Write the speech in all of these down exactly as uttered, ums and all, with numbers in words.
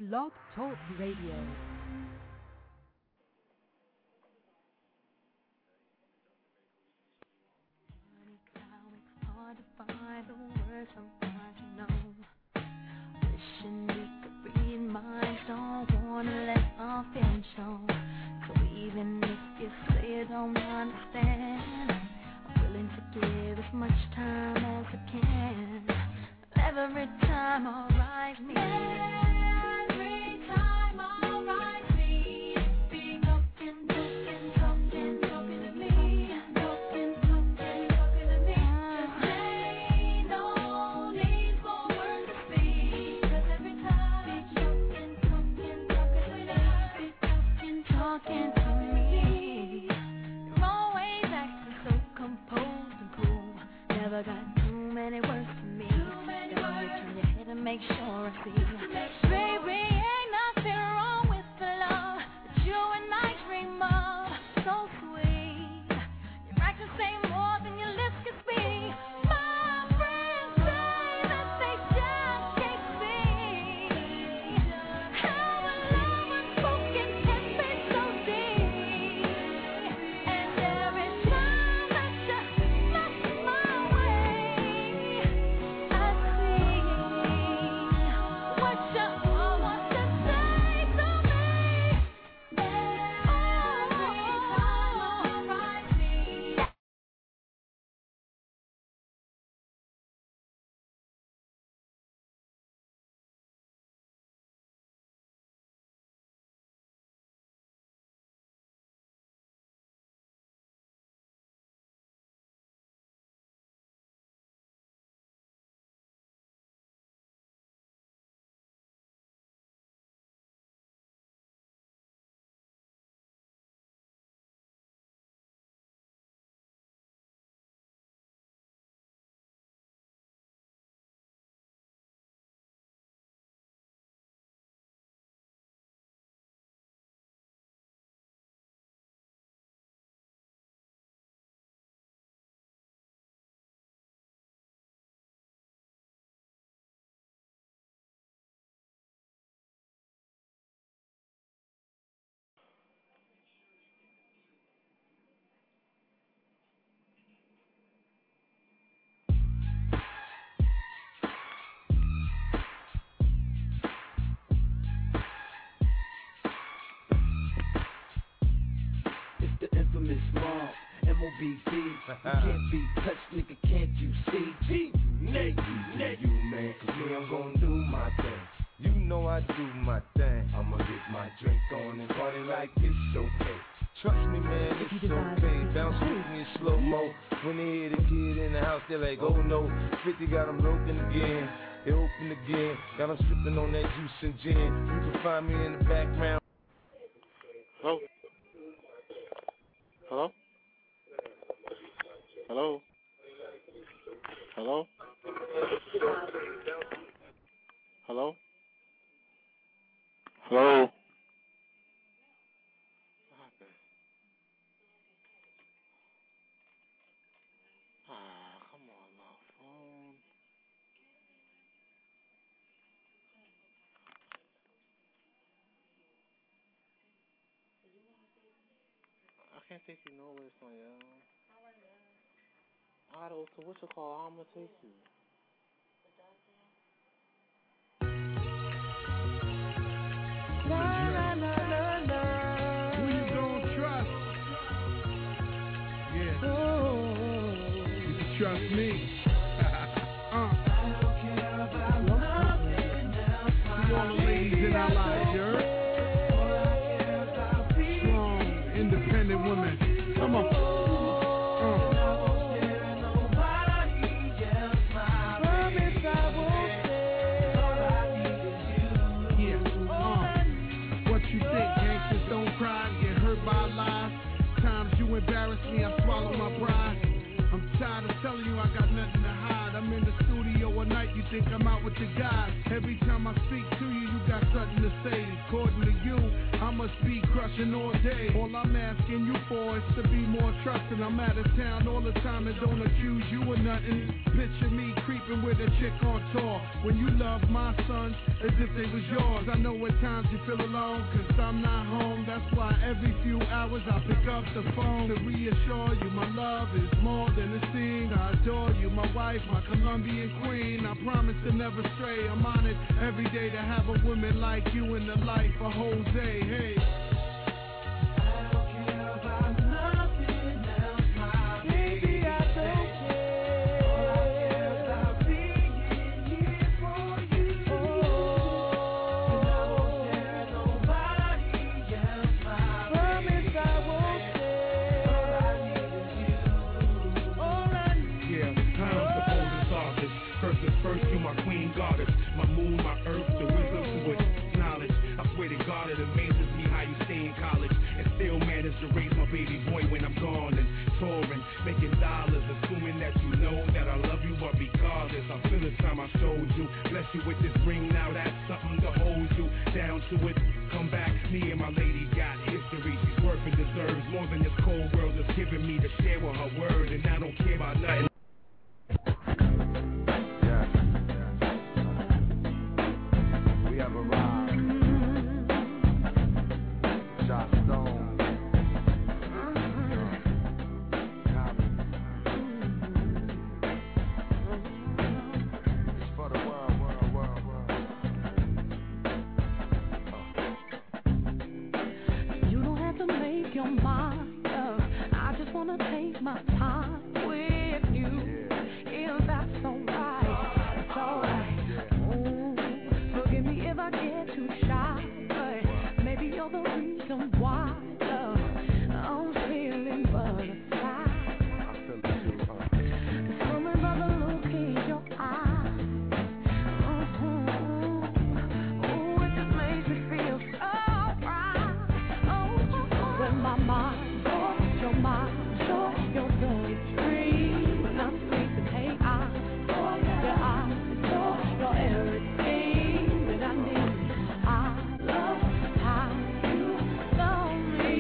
Blog Talk Radio. Hard to find the words sometimes, you know. Wishing we could read minds, don't wanna let our feelings show. So even if you say you don't understand, I'm willing to give as much time as I can. Every time I'll rise me. Every time I'll rise me. Be talking, talking, talking, talking to me. Talking to me, you're always acting so composed and cool. Never got too many words for me. Gotta turn your head and make sure I see. Baby, ain't nothing wrong with the love that you and I dream of. So sweet, your actions say more than your lips can speak. My friends say that they just can't see how a love unspoken can be. M O B C, you can't be touched, nigga, can't you see? G, Nate, Nate, you man, cause me, I'm gon' do my thing. You know I do my thing. I'ma get my drink on and party like it's okay. Trust me, man, it's okay. Bounce with me in slow-mo. When they hear the kid in the house, they're like, oh no. fifty got them broken again. They open again. Got them sipping on that juice and gin. You can find me in the background. Hello? Hello? Hello? Hello? Hello? Hello? What happened? Ah, come on, my phone. I can't take you nowhere, son, yo. Alright, so what's your call? I'm gonna take you. La, la, la, la, la. Who you gonna trust? Yeah. Oh. You can trust me. uh. I don't care about nothing else. See all the ladies in our lives, you heard? All I care about strong, independent women. Come on. Embarrass me, I swallow my pride. I'm tired of telling you I got nothing to hide. I'm in the studio all night, you think I'm out with the guys. Every time I speak to you, you got something nothing to say. According to you, I must be crushing all day. All I'm asking you for is to be more trusting. I'm out of town all the time and don't accuse you of nothing. Picture me creeping with a chick on tour. When you love my sons as if they was yours. I know at times you feel alone, cause I'm not home. That's why every few hours I pick up the phone to reassure you my love is more than a thing. I adore you, my wife, my Colombian queen. I promise to never stray. I'm honored every day to have a woman like you in the life of Jose. Hey. To raise my baby boy when I'm gone and touring, making dollars, assuming that you know that I love you, but regardless, I feel the time I showed you. Bless you with this ring, now that's something to hold you down to it. Come back, me and my lady got history. She's worth and deserves more than this cold world is giving me to share with her word, and I don't care about nothing. We have arrived. Josh Stone. My time with you, if that's alright, it's alright. Ooh, forgive me if I get too shy, but maybe you're the reason why, love, I'm feeling butterfly. Something about the look in your eyes. Mm-hmm. Ooh, it just makes me feel so right. Oh, when my mind goes, your mind. You're very free when I'm sleeping. Hey, I adore your eyes, adore your everything that I need. I love how you love me.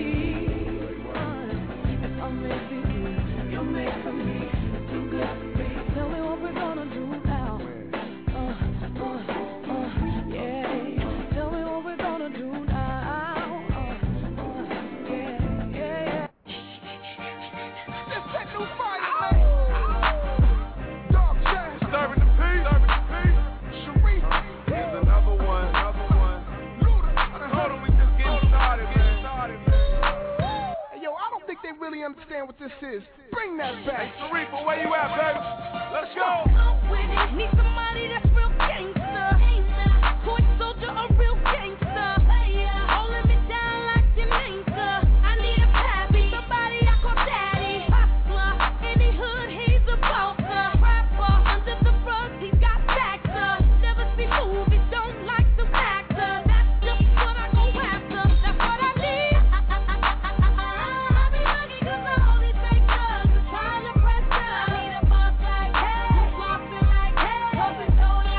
If I'm missing you, you're made for me. Too good to be. Tell me what we're gonna do now. Uh, uh, uh, yeah. Tell me what we're gonna do now. Uh, uh, yeah, yeah, yeah. New fire, man. Dark Jazz. Disturbing the peace. Disturbing the peace. Sharif. Here's another one. Another one. Luda. Hold on, we just getting started, man. Started, man. Hey, yo, I don't think they really understand what this is. Bring that back. Hey, Sharif, where you at, baby? Let's go. Need somebody that's real gangster. Toy soldier, a real gangster. Holding me down like Jamaica. I need a pappy. Somebody I call daddy. Any hood, he's a bouncer. Rapper, under the rug, he got factor. Never see movies, don't like the actor. That's just what I go after. That's what I need. I be lucky cause I only take drugs. Trying to press up. I need a buzz like hell, flopping like hell. Hoping so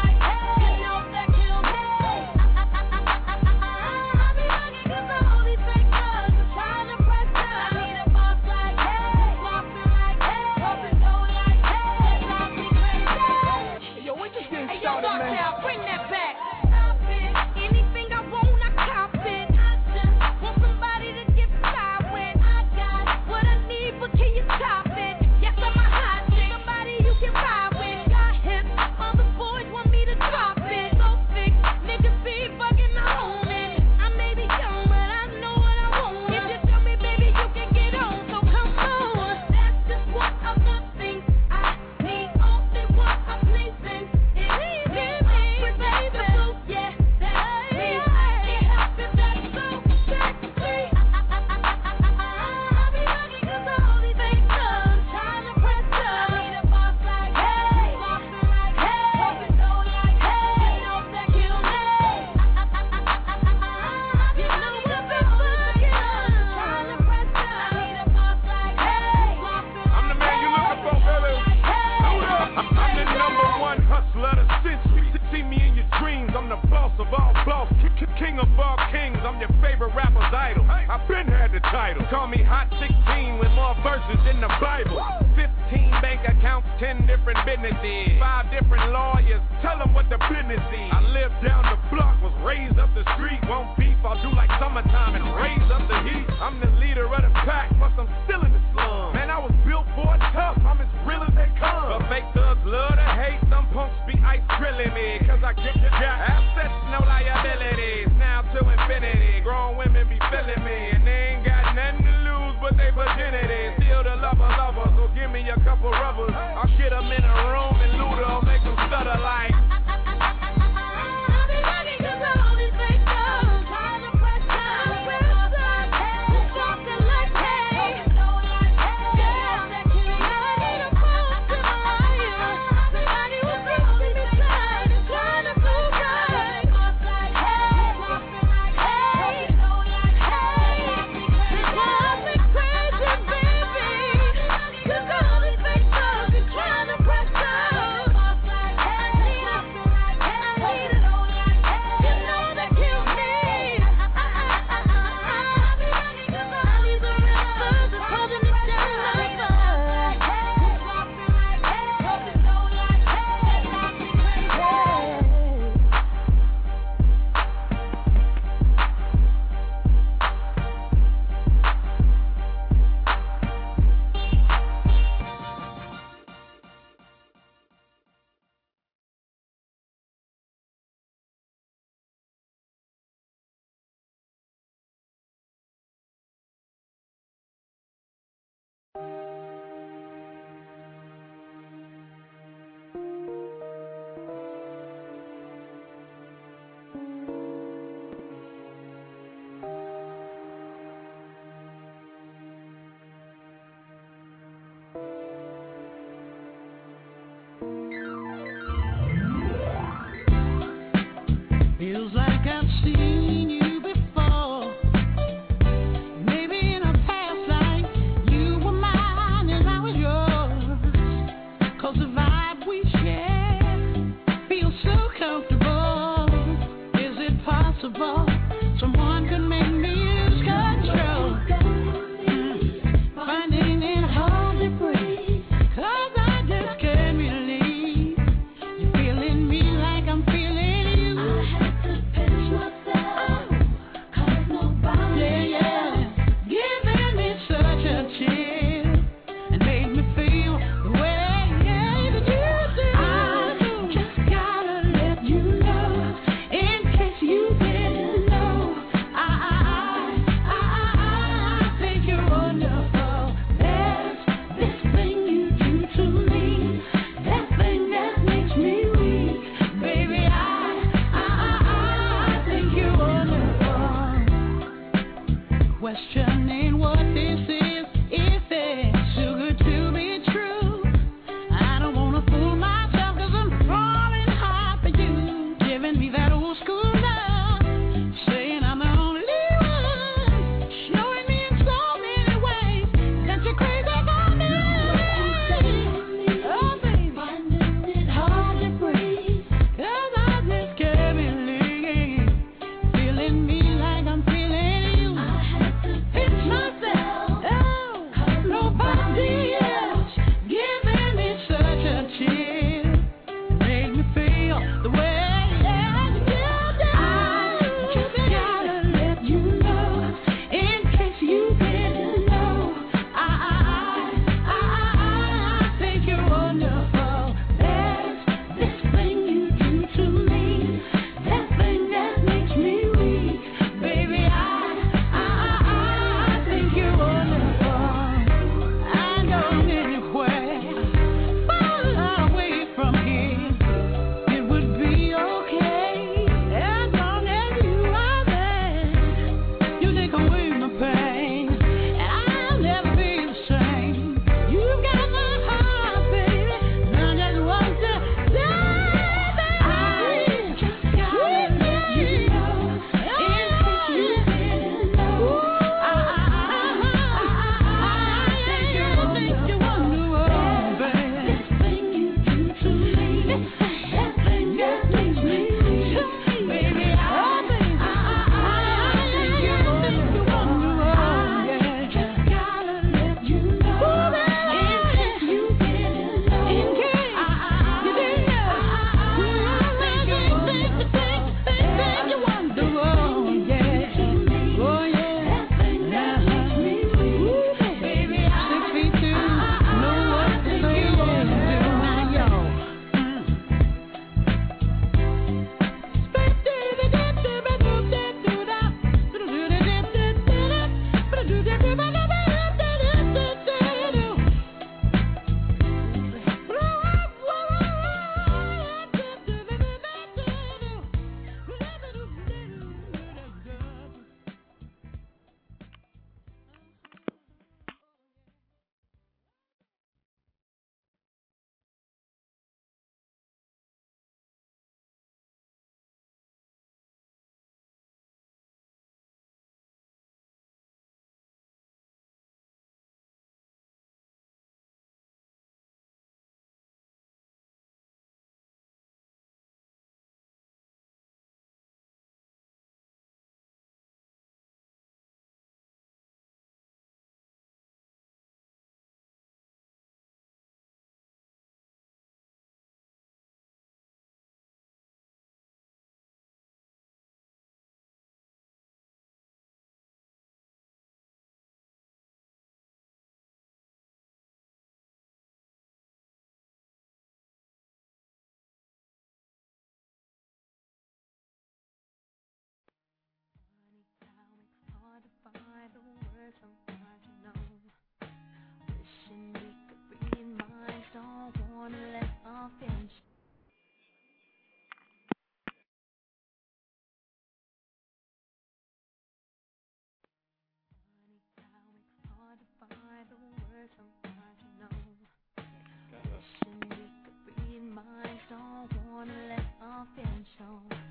King of all kings, I'm your favorite rapper's idol. I've been had the title. Call me Hot sixteen with more verses than the Bible. fifteen bank accounts, ten different businesses, five different lawyers. Tell them what the business is. I lived down the block, was raised up the street. Won't beef, I'll do like summertime and raise up the heat. I'm the leader of the pack, plus I'm still in the slum. Man, I was built for it tough, I'm as real as they come. But fake thugs love to hate, some punks be ice drilling me. Cause I get got assets, no liabilities. Now to infinity, grown women be feeling me. And they ain't got nothing to lose but they virginity. Still the lover lover, so give me a couple rubbers. I'll get them in a room and loot them, make them stutter like feels like I've seen you before. Maybe in a past life you were mine and I was yours. Cause the vibe we share feels so comfortable. Is it possible someone could make me lose control? Mm. Finding it hard to breathe, cause I just can't believe you're feeling me like I'm feeling. Questioning what this is, if it's too good to be true. I don't wanna fool myself cause I'm falling hard for you. Giving me that old school love, saying I'm the only one, showing me in so many ways that you're crazy for me. Oh baby, finding it hard to breathe, cause I just can't believe feeling me like I'm feeling you. I had to words, sometimes you know. Wishing we could read minds, don't wanna let our feelings show. Funny how it's hard to find the words, sometimes you know. Wishing we could read minds, don't wanna let our feelings show.